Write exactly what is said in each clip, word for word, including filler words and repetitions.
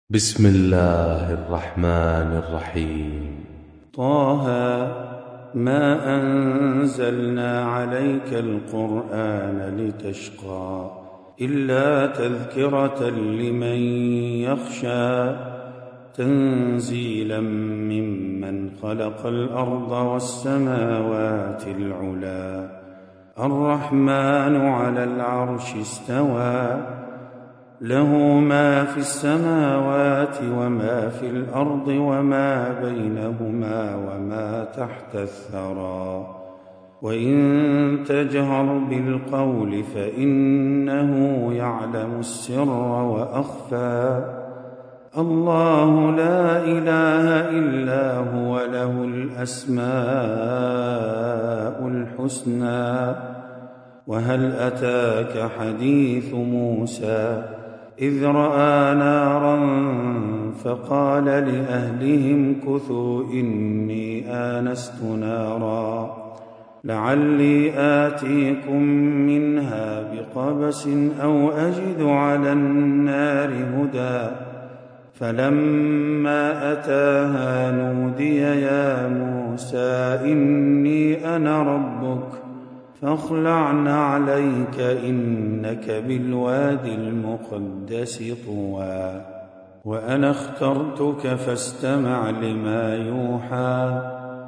بسم الله الرحمن الرحيم. طه ما أنزلنا عليك القرآن لتشقى إلا تذكرة لمن يخشى تنزيلا ممن خلق الأرض والسماوات العلى الرحمن على العرش استوى له ما في السماوات وما في الأرض وما بينهما وما تحت الثرى وإن تجهر بالقول فإنه يعلم السر وأخفى الله لا إله إلا هو له الأسماء الحسنى وهل أتاك حديث موسى إذ رأى نارا فقال لأهلهم كثوا إني آنست نارا لعلي آتيكم منها بقبس أو أجد على النار هدى فلما أتاها نودي يا موسى إني أنا ربك فاخلع عليك إنك بالوادي المقدس طوى وأنا اخترتك فاستمع لما يوحى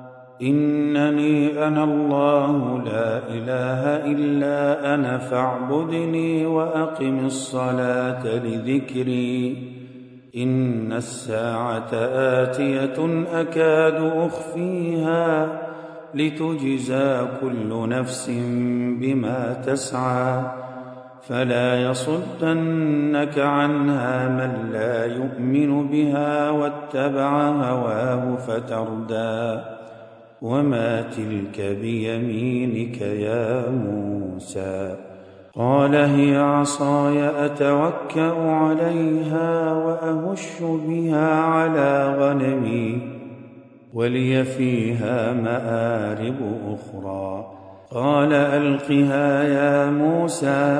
إنني أنا الله لا إله إلا أنا فاعبدني وأقم الصلاة لذكري إن الساعة آتية أكاد أخفيها لتجزى كل نفس بما تسعى فلا يصدنك عنها من لا يؤمن بها واتبع هواه فتردى وما تلك بيمينك يا موسى قال هي عصاي أتوكأ عليها وأهش بها على غنمي ولي فيها مآرب أخرى قال ألقها يا موسى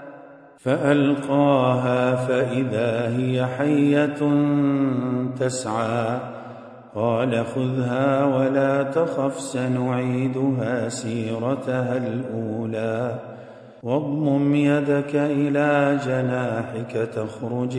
فألقاها فإذا هي حية تسعى قال خذها ولا تخف سنعيدها سيرتها الأولى واضمم يدك إلى جناحك تخرج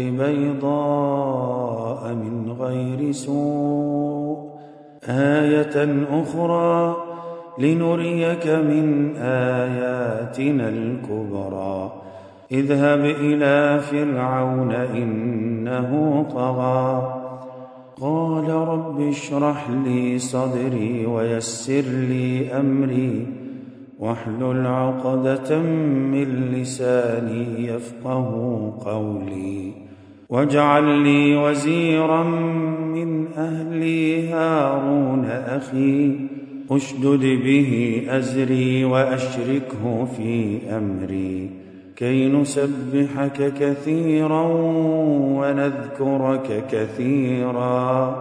بيضاء من غير سوء آية أخرى لنريك من آياتنا الكبرى اذهب إلى فرعون إنه طغى قال رب اشرح لي صدري ويسر لي أمري واحلل عقدة من لساني يفقه قولي واجعل لي وزيرا من أهلي هارون أخي اشدد به أزري وأشركه في أمري كي نسبحك كثيرا ونذكرك كثيرا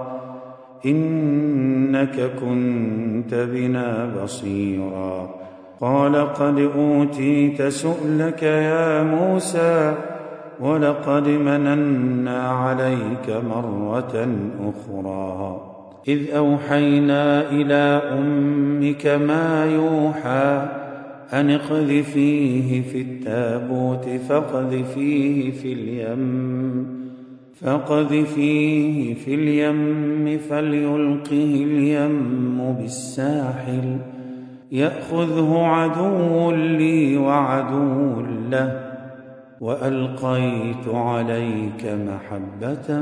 إنك كنت بنا بصيرا قال قد أوتيت سؤلك يا موسى ولقد مننا عليك مرة أخرى إذ أوحينا إلى أمك ما يوحى أن اقذفيه في التابوت فاقذفيه في اليم فاقذفيه في اليم فليلقه اليم بالساحل يأخذه عدو لي وعدو له وألقيت عليك محبة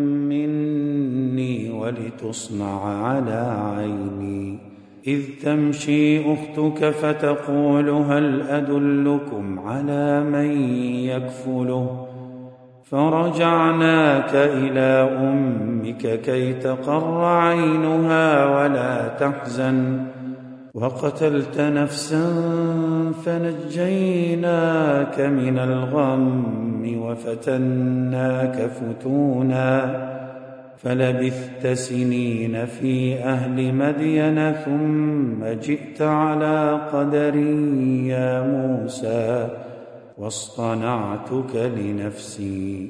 مني ولتصنع على عيني إذ تمشي أختك فتقول هل أدلكم على من يكفله فرجعناك إلى أمك كي تقر عينها ولا تحزن وقتلت نفسا فنجيناك من الغم وفتناك فتونا فلبثت سنين في أهل مدين ثم جئت على قدر يا موسى واصطنعتك لنفسي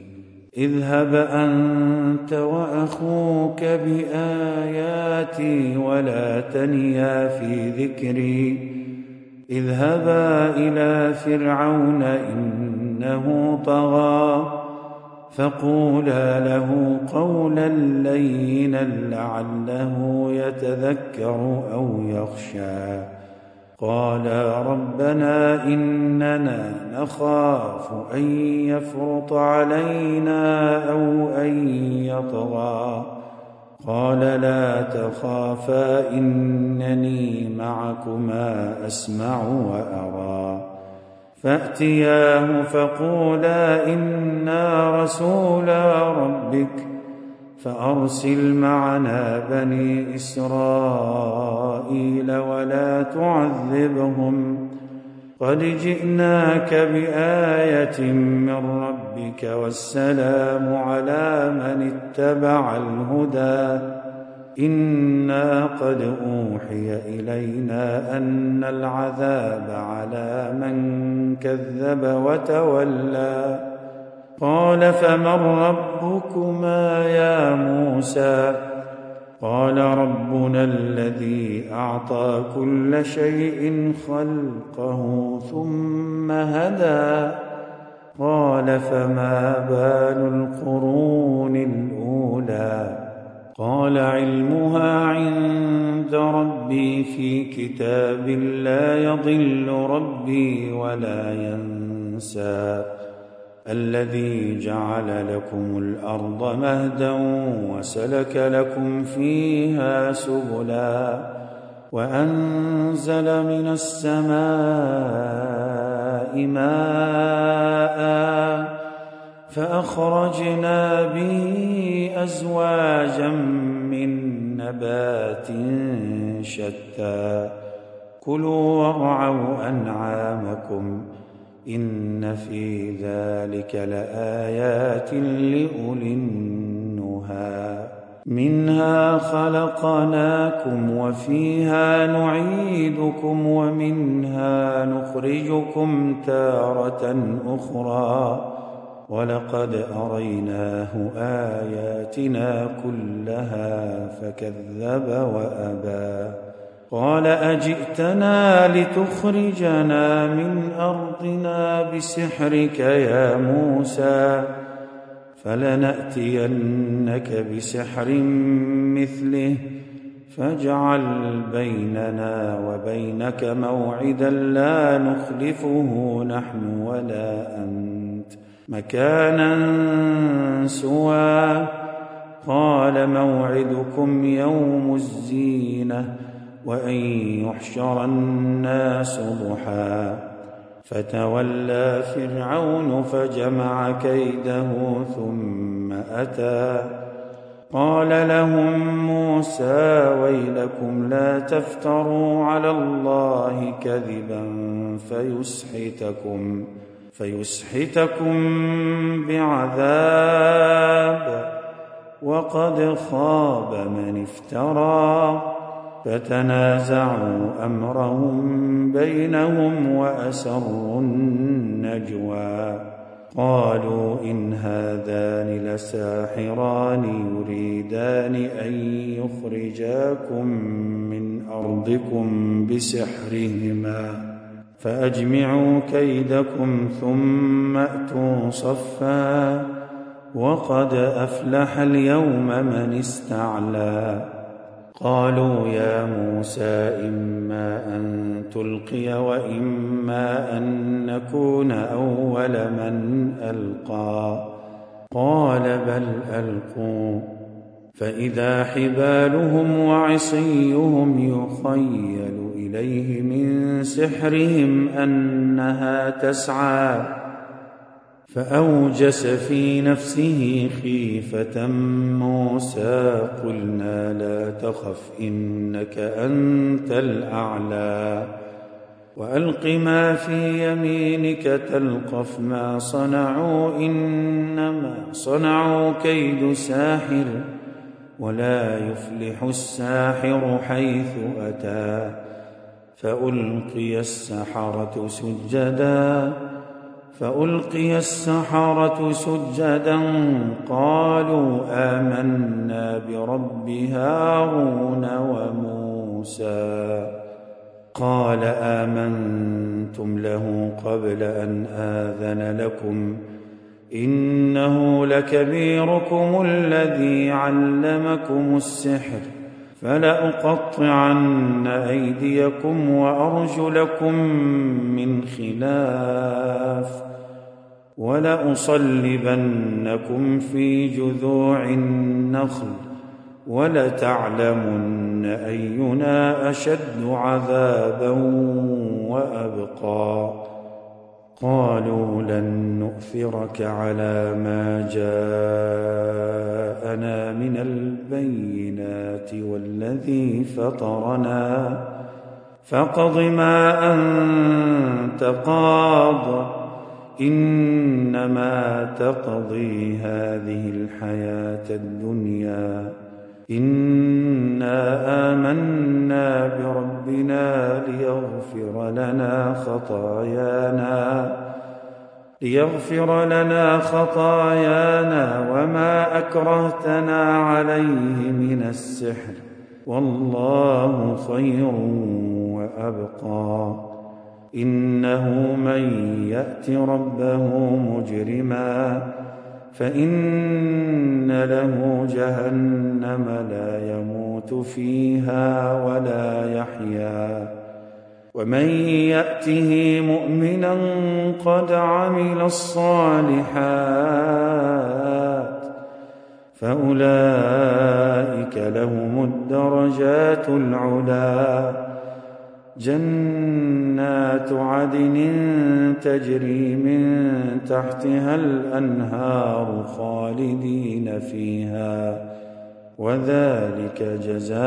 اذهب أنت وأخوك بآياتي ولا تنيا في ذكري اذهبا إلى فرعون إنه طغى فقولا له قولا لينا لعله يتذكر أو يخشى قالا ربنا إننا نخاف أن يفرط علينا أو أن يطغى قال لا تخافا إنني معكما أسمع وأرى فأتياه فقولا إنا رسولا ربك فأرسل معنا بني إسرائيل ولا تعذبهم قد جئناك بآية من ربك والسلام على من اتبع الهدى إنا قد أوحي إلينا أن العذاب على من كذب وتولى قال فمن ربكما يا موسى قال ربنا الذي أعطى كل شيء خلقه ثم هدى قال فما بال القرون الأولى قال علمها عند ربي في كتاب لا يضل ربي ولا ينسى الذي جعل لكم الأرض مهدا وسلك لكم فيها سبلا وأنزل من السماء ماء فأخرجنا به أزواجا من نبات شتى كلوا وارعوا أنعامكم إن في ذلك لآيات لأولي النهى منها خلقناكم وفيها نعيدكم ومنها نخرجكم تارة أخرى ولقد أريناه آياتنا كلها فكذب وأبى قال أجئتنا لتخرجنا من أرضنا بسحرك يا موسى فلنأتينك بسحر مثله فاجعل بيننا وبينك موعدا لا نخلفه نحن ولا أنت مكانا سوى قال موعدكم يوم الزينة وأن يحشر الناس ضحى فتولى فرعون فجمع كيده ثم أتى قال لهم موسى ويلكم لا تفتروا على الله كذبا فيسحتكم فيسحتكم بعذاب وقد خاب من افترى فتنازعوا أمرهم بينهم وأسروا النجوى قالوا إن هذان لساحران يريدان أن يخرجاكم من أرضكم بسحرهما فأجمعوا كيدكم ثم أتوا صفا وقد أفلح اليوم من استعلى قالوا يا موسى إما أن تلقي وإما أن نكون أول من ألقى قال بل ألقوا فإذا حبالهم وعصيهم يخيل إليه من سحرهم أنها تسعى فأوجس في نفسه خيفة موسى قلنا لا تخف إنك أنت الأعلى وألق ما في يمينك تلقف ما صنعوا إنما صنعوا كيد ساحر ولا يفلح الساحر حيث أتى فألقي السحرة سجدا فألقي السحرة سجدا قالوا آمنا برب هارون وموسى قال آمنتم له قبل أن آذن لكم إنه لكبيركم الذي علمكم السحر فلأقطعن أيديكم وأرجلكم من خلاف ولأصلبنكم في جذوع النخل ولتعلمن أينا أشد عذابا وأبقى قالوا لن نؤثرك على ما جاءنا من البينات والذي فطرنا فاقض ما أنت قاض إنما تقضي هذه الحياة الدنيا إنا آمنا بربنا ليغفر لنا خطايانا ليغفر لنا خطايانا وما أكرهتنا عليه من السحر والله خير وأبقى إنه من يأت ربه مجرما فإن له جهنم لا يموت فيها ولا يحيا ومن يأته مؤمنا قد عمل الصالحات فأولئك لهم الدرجات العلى جنات عدن تجري من تحتها الأنهار خالدين فيها وذلك جزاء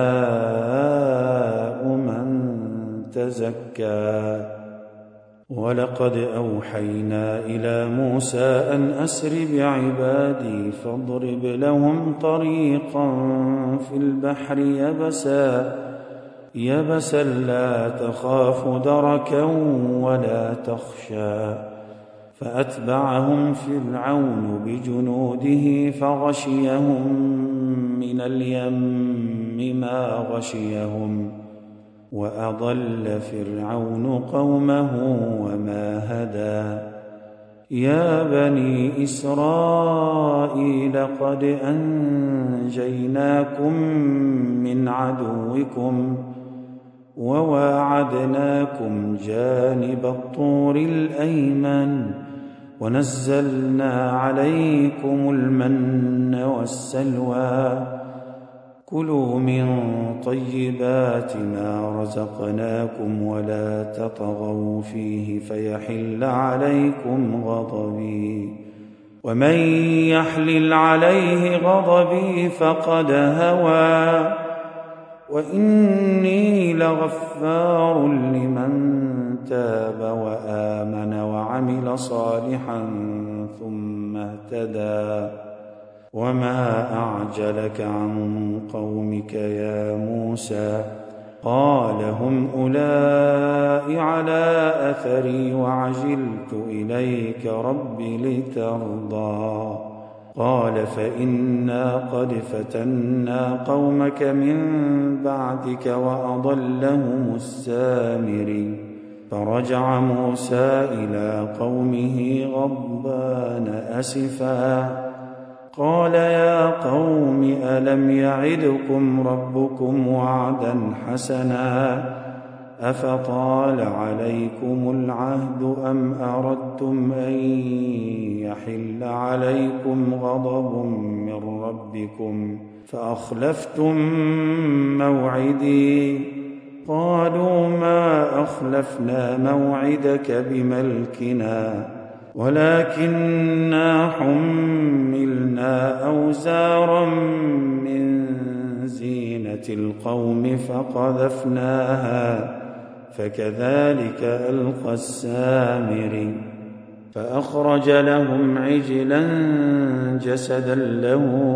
من تزكى ولقد أوحينا إلى موسى أن أسر بعبادي فاضرب لهم طريقا في البحر يبسا يبسا لا تخاف دركا ولا تخشى فأتبعهم فرعون بجنوده فغشيهم من اليم ما غشيهم وأضل فرعون قومه وما هدى يا بني إسرائيل قد أنجيناكم من عدوكم وواعدناكم جانب الطور الأيمن ونزلنا عليكم المن والسلوى كلوا من طيبات ما رزقناكم ولا تطغوا فيه فيحل عليكم غضبي ومن يحلل عليه غضبي فقد هوى وإني لغفار لمن تاب وآمن وعمل صالحا ثم اهتدى وما أعجلك عن قومك يا موسى قال هم أولئك على أثري وعجلت إليك رب لترضى قال فإنا قد فتنا قومك من بعدك وأضلهم السامري فرجع موسى إلى قومه غضبان أسفا قال يا قوم ألم يعدكم ربكم وعدا حسنا أفطال عليكم العهد أم أردتم أن يحل عليكم غضب من ربكم فأخلفتم موعدي قالوا ما أخلفنا موعدك بملكنا ولكننا حملنا أوزارا من زينة القوم فقذفناها فكذلك ألقى السامري فأخرج لهم عجلا جسدا له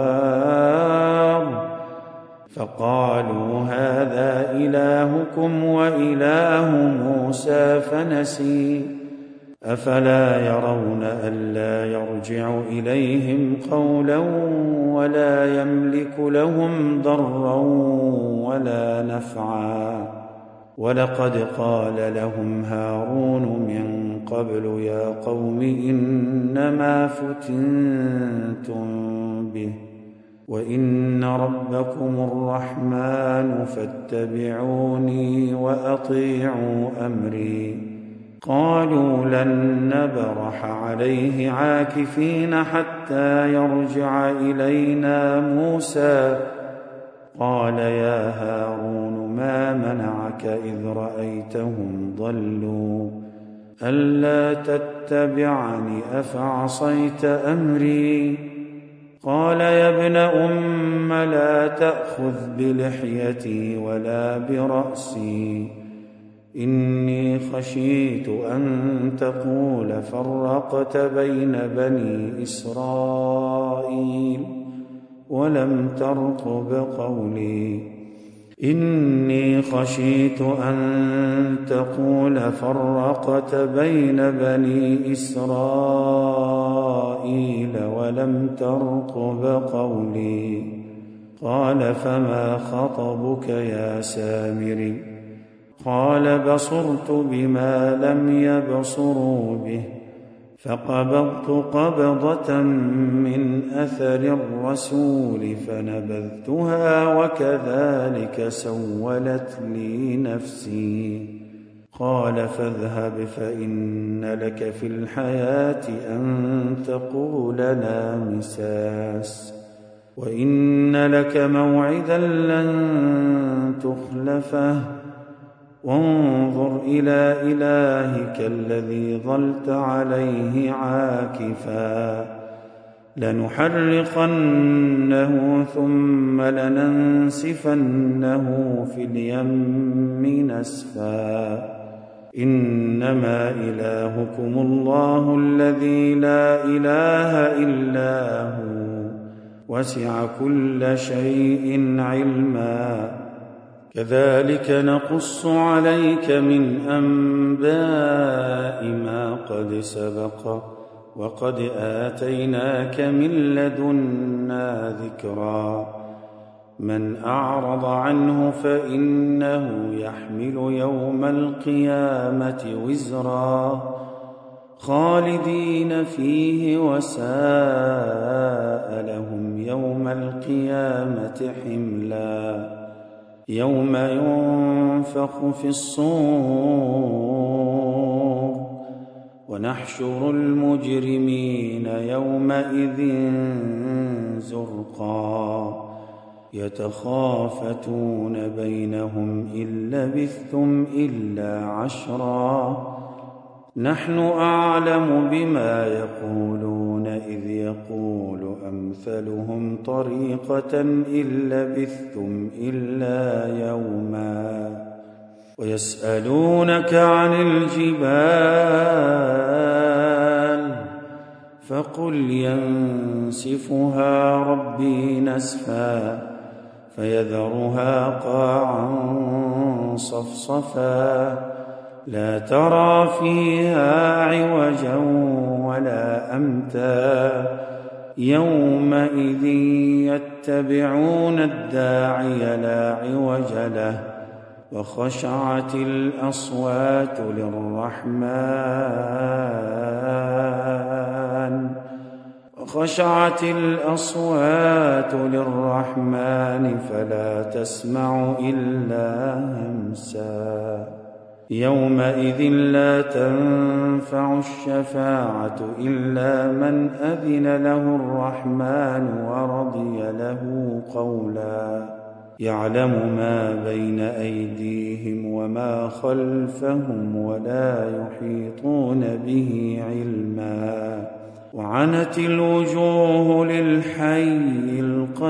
خوار فقالوا هذا إلهكم وإله موسى فنسي أفلا يرون ألا يرجع إليهم قولا ولا يملك لهم ضرا ولا نفعا ولقد قال لهم هارون من قبل يا قوم إنما فتنتم به وإن ربكم الرحمن فاتبعوني وأطيعوا أمري قالوا لن نبرح عليه عاكفين حتى يرجع إلينا موسى قال يا هارون ما منعك إذ رأيتهم ضلوا ألا تتبعني أفعصيت أمري قال يا ابن أم لا تأخذ بلحيتي ولا برأسي إني خشيت أن تقول فرقت بين بني إسرائيل ولم ترقب قولي إني خشيت أن تقول فرقت بين بني إسرائيل ولم ترقب قولي قال فما خطبك يا سامري قال بصرت بما لم يبصروا به فقبضت قبضة من أثر الرسول فنبذتها وكذلك سولت لي نفسي قال فاذهب فإن لك في الحياة أن تقول لا مساس وإن لك موعدا لن تخلفه وانظر إلى إلهك الذي ظلت عليه عاكفا لنحرقنه ثم لننسفنه في اليم نسفا إنما إلهكم الله الذي لا إله إلا هو وسع كل شيء علما كذلك نقص عليك من أنباء ما قد سبق وقد آتيناك من لدنا ذكرا من أعرض عنه فإنه يحمل يوم القيامة وزرا خالدين فيه وساء لهم يوم القيامة حملا يوم ينفخ في الصور ونحشر المجرمين يومئذ زرقا يتخافتون بينهم إن لبثتم إلا عشرا نحن أعلم بما يقولون إذ يقول أمثلهم طريقة إن لبثتم إلا يوما ويسألونك عن الجبال فقل ينسفها ربي نسفا فيذرها قاعا صفصفا لا ترى فيها عوجا ولا أمتا يومئذ يتبعون الداعي لا عوج له وخشعت الأصوات للرحمن وخشعت الأصوات للرحمن فلا تسمع إلا همسا يومئذ لا تنفع الشفاعة إلا من أذن له الرحمن ورضي له قولا يعلم ما بين أيديهم وما خلفهم ولا يحيطون به علما وعنت الوجوه للحي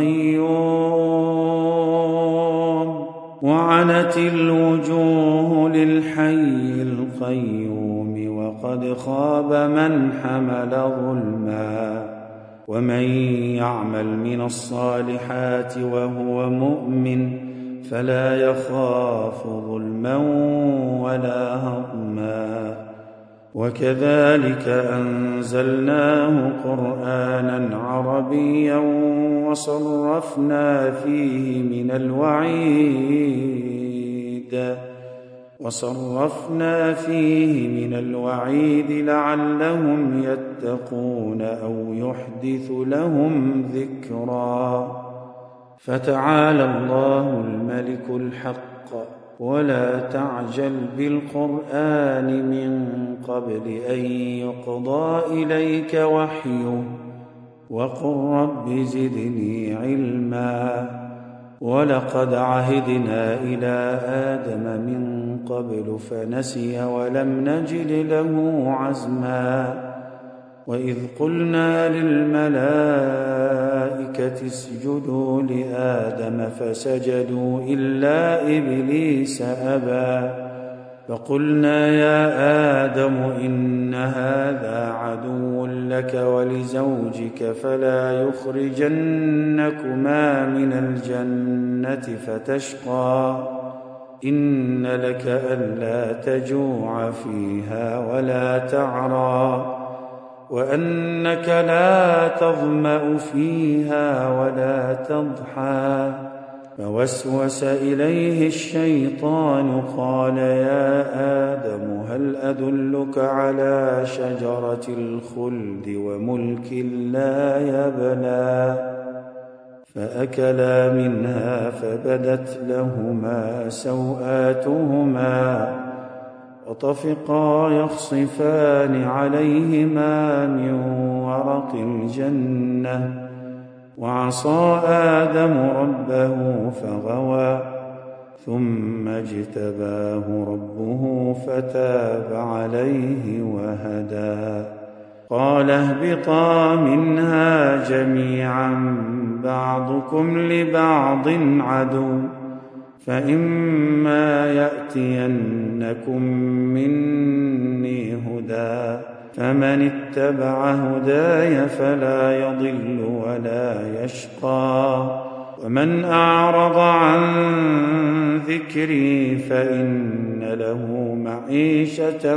القيوم وعنت الوجوه للحي القيوم وقد خاب من حمل ظلما ومن يعمل من الصالحات وهو مؤمن فلا يخاف ظلما ولا هضما وكذلك أنزلناه قرآنا عربيا وصرفنا فيه من الوعيد وصرفنا فيه من الوعيد لعلهم يتقون أو يحدث لهم ذكرا. فتعالى الله الملك الحق ولا تعجل بالقرآن من قبل أن يقضى إليك وحيه وقل رب زدني علما. ولقد عهدنا إلى آدم من قبل فنسي ولم نجد له عزما. وإذ قلنا للملائكة اسجدوا لآدم فسجدوا إلا إبليس أبى. فقلنا يا آدم إن هذا عدو لك ولزوجك فلا يخرجنكما من الجنة فتشقى. إن لك ألا تجوع فيها ولا تعرى وأنك لا تظمأ فيها ولا تضحى. فوسوس إليه الشيطان قال يا آدم هل أدلك على شجرة الخلد وملك لا يبلى. فأكلا منها فبدت لهما سوآتهما وطفقا يخصفان عليهما من ورق الجنة. وعصى آدم ربه فغوى ثم اجتباه ربه فتاب عليه وهدى. قال اهبطا منها جميعا بعضكم لبعض عدو فإما يأتينكم مني هدى فمن اتبع هداي فلا يضل ولا يشقى. ومن أعرض عن ذكري فإن له معيشة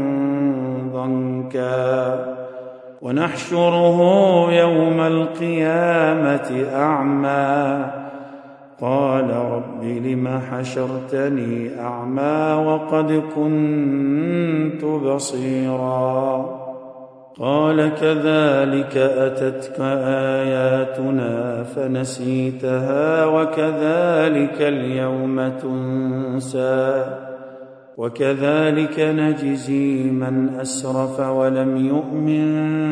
ضنكا ونحشره يوم القيامة أعمى. قال رب لم حشرتني أعمى وقد كنت بصيرا. قال كذلك أتتك آياتنا فنسيتها وكذلك اليوم تنسى. وكذلك نجزي من أسرف ولم يؤمن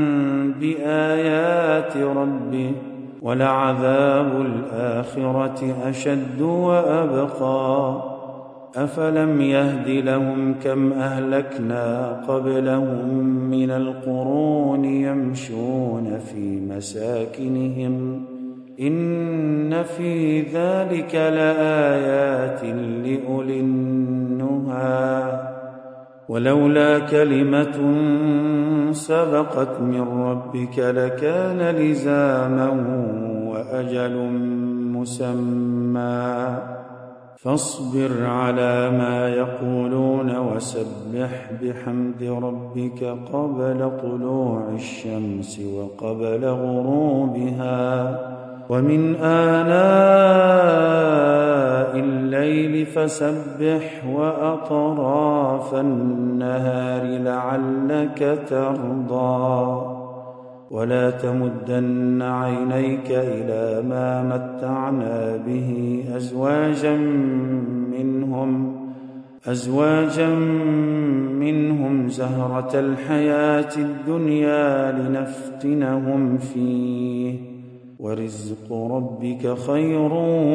بآيات ربه ولعذاب الآخرة أشد وأبقى. أفلم يهد لهم كم أهلكنا قبلهم من القرون يمشون في مساكنهم إن في ذلك لآيات لأولي النهى. ولولا كلمة سبقت من ربك لكان لزاما وأجل مسمى. فاصبر على ما يقولون وسبح بحمد ربك قبل طلوع الشمس وقبل غروبها ومن آناء الليل فسبح وأطراف النهار لعلك ترضى. ولا تمدن عينيك إلى ما متعنا به أزواجا منهم أزواجا منهم زهرة الحياة الدنيا لنفتنهم فيه ورزق ربك خير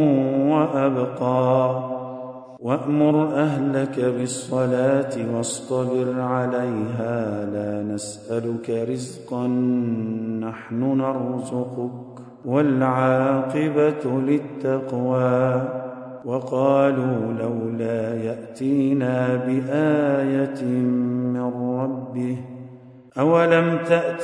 وأبقى. وأمر أهلك بالصلاة واصطبر عليها لا نسألك رزقا نحن نرزقك والعاقبة للتقوى. وقالوا لولا يأتينا بآية من ربه أولم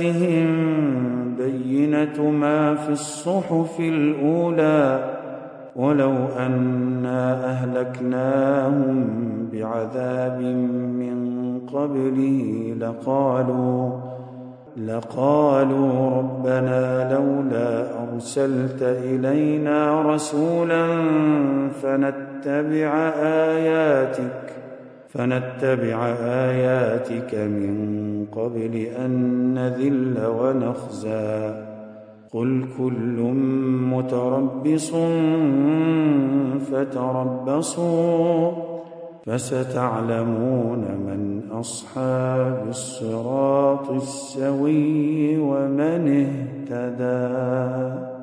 تأتهم بينة ما في الصحف الأولى ولو أنا أهلكناهم بعذاب من قبله لقالوا لقالوا ربنا لولا أرسلت إلينا رسولا فنتبع آياتك فنتبع آياتك من قبل أن نذل ونخزى قل كل متربص فتربصوا فستعلمون من أصحاب الصراط السوي ومن اهتدى.